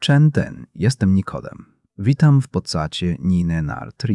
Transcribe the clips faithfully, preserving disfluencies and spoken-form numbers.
Chen ten, jestem Nikodem. Witam w podcaście Nine N R trzy.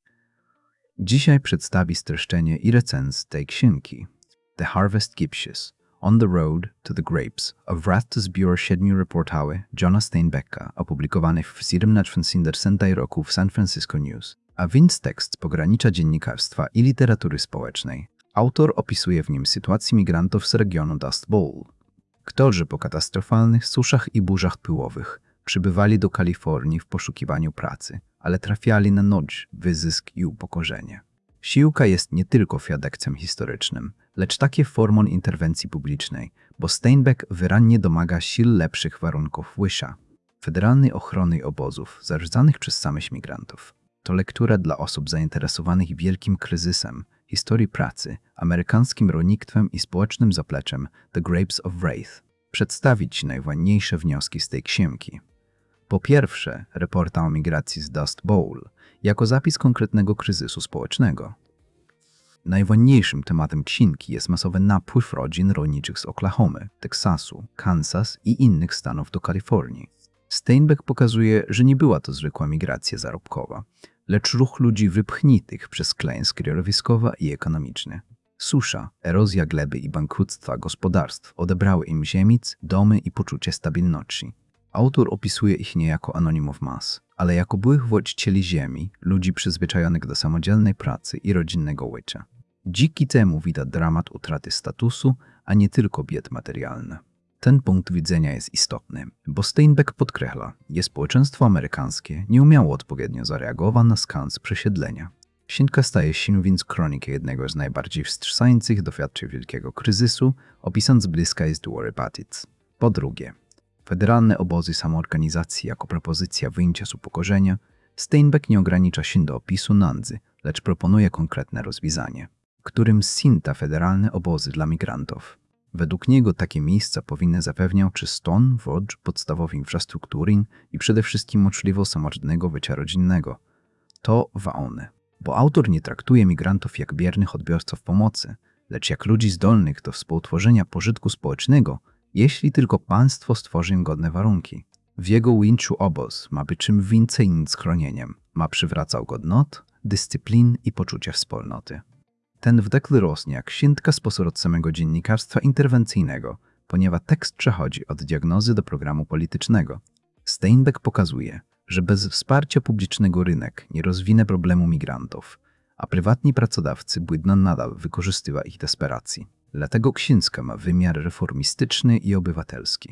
Dzisiaj przedstawi streszczenie i recenzję tej książki The Harvest Gypsies – On the Road to the Grapes of wraz z biura siedmiu reportały Johna Steinbecka opublikowanych w siedemnastym roku w San Francisco News, a więc tekst z pogranicza dziennikarstwa i literatury społecznej. Autor opisuje w nim sytuację migrantów z regionu Dust Bowl, którzy po katastrofalnych suszach i burzach pyłowych przybywali do Kalifornii w poszukiwaniu pracy, ale trafiali na noc, wyzysk i upokorzenie. Siłka jest nie tylko świadectwem historycznym, lecz takie formą interwencji publicznej, bo Steinbeck wyraźnie domaga się lepszych warunków łysza, federalnej ochrony obozów zarządzanych przez samych migrantów. To lektura dla osób zainteresowanych wielkim kryzysem, historii pracy, amerykańskim rolnictwem i społecznym zapleczem The Grapes of Wrath. Przedstawić najważniejsze wnioski z tej książki. Po pierwsze, reporta o migracji z Dust Bowl jako zapis konkretnego kryzysu społecznego. Najważniejszym tematem książki jest masowy napływ rodzin rolniczych z Oklahomy, Teksasu, Kansas i innych stanów do Kalifornii. Steinbeck pokazuje, że nie była to zwykła migracja zarobkowa, lecz ruch ludzi wypchnitych przez klęski środowiskowe i ekonomiczne. Susza, erozja gleby i bankructwa gospodarstw odebrały im ziemic, domy i poczucie stabilności. Autor opisuje ich nie jako anonimów mas, ale jako byłych właścicieli ziemi, ludzi przyzwyczajonych do samodzielnej pracy i rodzinnego łycia. Dzięki temu widać dramat utraty statusu, a nie tylko bied materialne. Ten punkt widzenia jest istotny, bo Steinbeck podkreśla, że społeczeństwo amerykańskie nie umiało odpowiednio zareagować na skans przesiedlenia. Książka staje się więc kroniką jednego z najbardziej wstrząsających doświadczeń wielkiego kryzysu, opisany z bliska jest Dwory Batic. Po drugie, federalne obozy samoorganizacji jako propozycja wyjścia z upokorzenia, Steinbeck nie ogranicza się do opisu nędzy, lecz proponuje konkretne rozwiązanie, którym są te federalne obozy dla migrantów. Według niego takie miejsca powinny zapewniać czystą, wodę, podstawową infrastrukturę i przede wszystkim możliwość samodzielnego bycia rodzinnego. To ważne, bo autor nie traktuje migrantów jak biernych odbiorców pomocy, lecz jak ludzi zdolnych do współtworzenia pożytku społecznego, jeśli tylko państwo stworzy im godne warunki. W jego ujęciu obóz ma być czym więcej niż schronieniem, ma przywracał godnot, dyscyplin i poczucia wspólnoty. Ten wdech rośnie jak książka sposób od samego dziennikarstwa interwencyjnego, ponieważ tekst przechodzi od diagnozy do programu politycznego. Steinbeck pokazuje, że bez wsparcia publicznego rynek nie rozwinie problemu migrantów, a prywatni pracodawcy będą nadal wykorzystywać ich desperacji. Dlatego książka ma wymiar reformistyczny i obywatelski.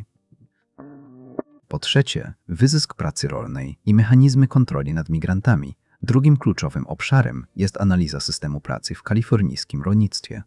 Po trzecie, wyzysk pracy rolnej i mechanizmy kontroli nad migrantami. Drugim kluczowym obszarem jest analiza systemu pracy w kalifornijskim rolnictwie.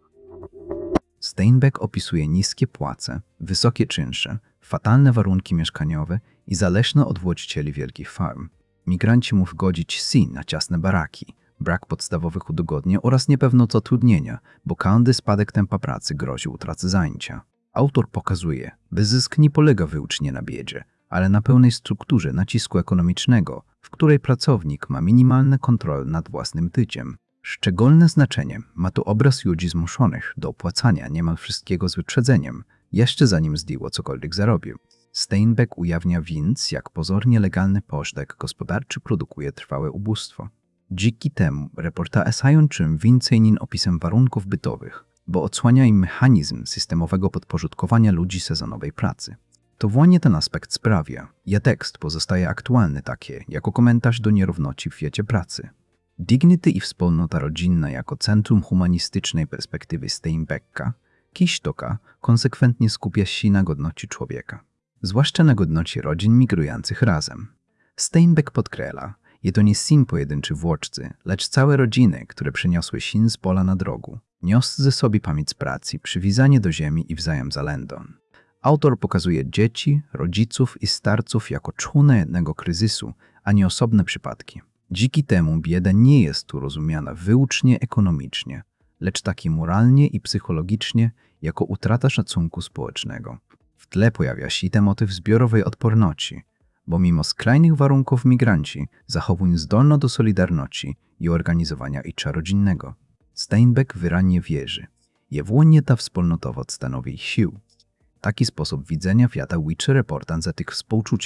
Steinbeck opisuje niskie płace, wysokie czynsze, fatalne warunki mieszkaniowe i zależne od właścicieli wielkich farm. Migranci muszą godzić się na ciasne baraki, brak podstawowych udogodnień oraz niepewność zatrudnienia, bo każdy spadek tempa pracy grozi utratą zajęcia. Autor pokazuje, wyzysk nie polega wyłącznie na biedzie, ale na pełnej strukturze nacisku ekonomicznego, w której pracownik ma minimalne kontrolę nad własnym tyciem. Szczególne znaczenie ma tu obraz ludzi zmuszonych do opłacania niemal wszystkiego z wyprzedzeniem, jeszcze zanim zdjęło cokolwiek zarobił. Steinbeck ujawnia więc, jak pozornie legalny pożytek gospodarczy produkuje trwałe ubóstwo. Dzięki temu reportaże stają czym więcej niż opisem warunków bytowych, bo odsłania im mechanizm systemowego podporządkowania ludzi sezonowej pracy. To właśnie ten aspekt sprawia, że tekst pozostaje aktualny takie, jako komentarz do nierówności w świecie pracy. Dignity i wspólnota rodzinna jako centrum humanistycznej perspektywy Steinbecka, Kisztoka konsekwentnie skupia się na godności człowieka, zwłaszcza na godności rodzin migrujących razem. Steinbeck podkreśla, że to nie są pojedynczy włodźcy, lecz całe rodziny, które przeniosły się z pola na drogę, niosły ze sobą pamięć pracy, przywiązanie do ziemi i wzajem zalędą. Autor pokazuje dzieci, rodziców i starców jako człony jednego kryzysu, a nie osobne przypadki. Dzięki temu bieda nie jest tu rozumiana wyłącznie ekonomicznie, lecz taki moralnie i psychologicznie jako utrata szacunku społecznego. W tle pojawia się ten motyw zbiorowej odporności, bo mimo skrajnych warunków migranci zachowują zdolność do solidarności i organizowania życia rodzinnego. Steinbeck wyraźnie wierzy, że właśnie ta wspólnotowość stanowi ich sił. Taki sposób widzenia świata łączy reportaż z etyk współczucia,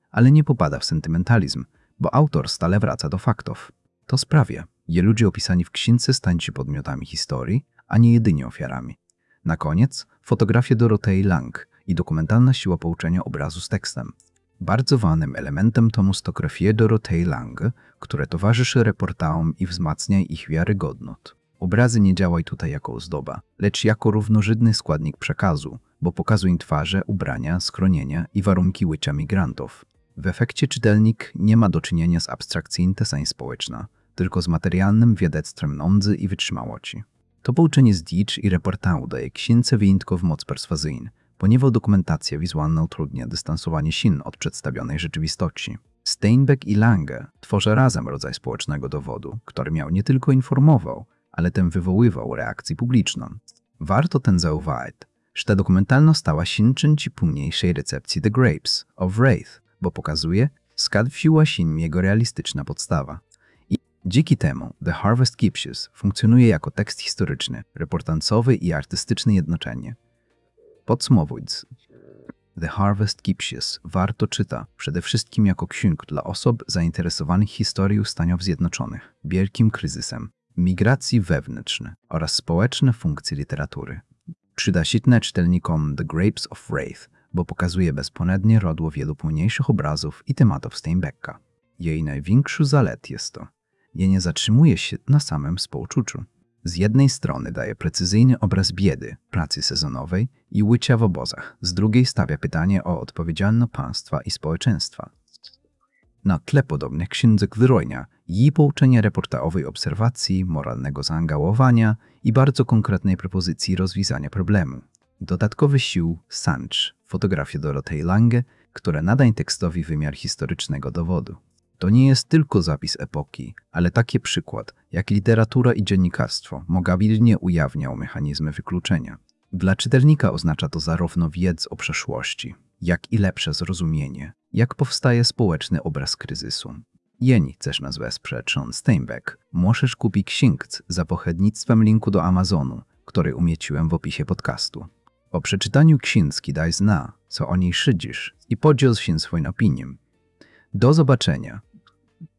ale nie popada w sentymentalizm, bo autor stale wraca do faktów. To sprawia, że ludzie opisani w księdze stają się podmiotami historii, a nie jedynie ofiarami. Na koniec fotografie Dorotei Lang i dokumentalna siła połączenia obrazu z tekstem. Bardzo ważnym elementem tomu stografie Dorotei Lang, które towarzyszy reportażom i wzmacnia ich wiarygodność. Obrazy nie działają tutaj jako ozdoba, lecz jako równorzędny składnik przekazu, bo pokazują twarze, ubrania, schronienia i warunki życia migrantów. W efekcie czytelnik nie ma do czynienia z abstrakcyjną tesań społeczna, tylko z materialnym świadectwem nądzy i wytrzymałości. To połączenie zdjęć i reportażu daje księdze wyjątkowo moc perswazyjną, ponieważ dokumentacja wizualna utrudnia dystansowanie się od przedstawionej rzeczywistości. Steinbeck i Lange tworzą razem rodzaj społecznego dowodu, który miał nie tylko informował, ale też wywoływał reakcję publiczną. Warto ten zauważyć, że ta dokumentalna stała się częścią późniejszej recepcji The Grapes of Wraith, bo pokazuje, skąd wzięła się jego realistyczna podstawa. I dzięki temu The Harvest Gypsies funkcjonuje jako tekst historyczny, reportansowy i artystyczny jednocześnie. Podsumowując, The Harvest Gypsies warto czyta przede wszystkim jako książkę dla osób zainteresowanych historią Stanów Zjednoczonych, wielkim kryzysem, migracji wewnętrznej oraz społeczne funkcje literatury. Przyda się czytelnikom The Grapes of Wraith, bo pokazuje bezponadnie rodło wielu późniejszych obrazów i tematów Steinbecka. Jej największą zalet jest to, że nie zatrzymuje się na samym współczuciu. Z jednej strony daje precyzyjny obraz biedy, pracy sezonowej i łycia w obozach, z drugiej stawia pytanie o odpowiedzialność państwa i społeczeństwa. Na tle podobnych książek Wyrojnia i pouczenia reportażowej obserwacji, moralnego zaangażowania i bardzo konkretnej propozycji rozwiązania problemu. Dodatkowy sił Sanch, fotografia Dorotei Lange, która nadaje tekstowi wymiar historycznego dowodu. To nie jest tylko zapis epoki, ale taki przykład, jak literatura i dziennikarstwo mobilnie ujawniają mechanizmy wykluczenia. Dla czytelnika oznacza to zarówno wiedzę o przeszłości, jak i lepsze zrozumienie, jak powstaje społeczny obraz kryzysu. Jeni chcesz nas wesprzeć Sean Steinbeck, możesz kupić księgę za pośrednictwem linku do Amazonu, który umieściłem w opisie podcastu. Po przeczytaniu książki daj zna, co o niej szydzisz i podziel się swoją opinią. Do zobaczenia.